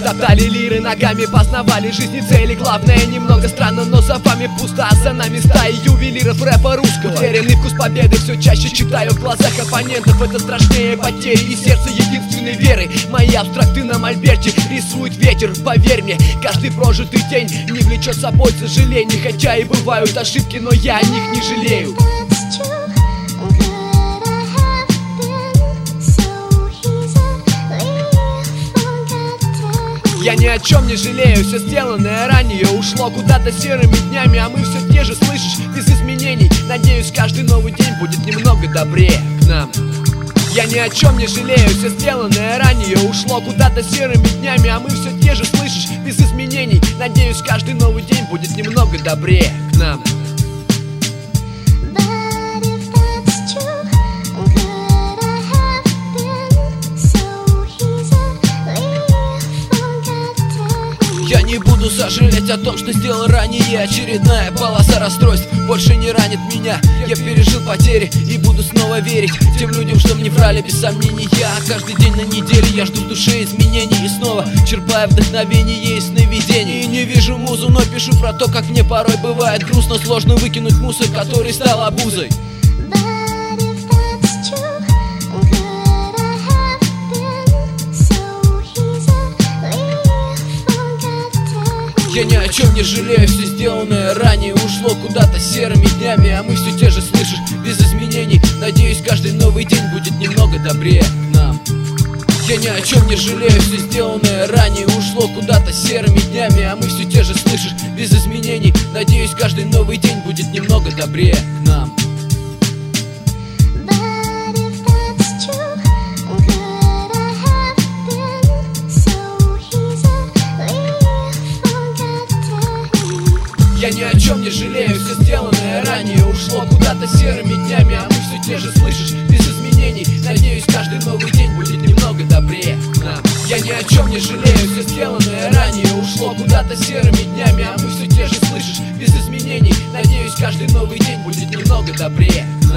топтали лиры ногами, познавали жизни цели. Главное, немного странно, но за вами пусто, а за нами стаи ювелиров рэпа русского. Уверенный вкус победы все чаще читаю в глазах оппонентов. Это страшнее потери и сердце единственной веры. Мои абстракты на мольберте рисует ветер. Поверь мне, каждый прожитый день не влечет с собой сожалений. Хотя и бывают ошибки, но я о них не жалею. Я ни о чем не жалею, все сделанное ранее ушло куда-то серыми днями, а мы все те же, слышишь, без изменений. Надеюсь, каждый новый день будет немного добрее к нам. Я ни о чем не жалею, все сделанное ранее ушло куда-то серыми днями, а мы все те же, слышишь, без изменений. Надеюсь, каждый новый день будет немного добрее к нам. Я не буду сожалеть о том, что сделал ранее. Очередная полоса расстройств больше не ранит меня. Я пережил потери и буду снова верить тем людям, что мне врали без сомнений. Я каждый день на неделе, я жду в душе изменений и снова черпая вдохновение из сновидений. И не вижу музу, но пишу про то, как мне порой бывает грустно. Сложно выкинуть мусор, который стал обузой. Я ни о чем не жалею, все сделанное ранее ушло куда-то серыми днями, а мы все те же, слышишь, без изменений. Надеюсь, каждый новый день будет немного добрее к нам. Я ни о чем не жалею, все сделанное ранее ушло куда-то серыми днями, а мы все те же, слышишь, без изменений. Надеюсь, каждый новый день будет немного добрее к нам. Я ни о чем не жалею, все сделанное ранее ушло куда-то серыми днями, а мы все те же, слышишь, без изменений. Надеюсь, каждый новый день будет немного добрее к нам. Я ни о чем не жалею, все сделанное ранее ушло куда-то серыми днями, а мы все те же, слышишь, без изменений. Надеюсь, каждый новый день будет немного добрее.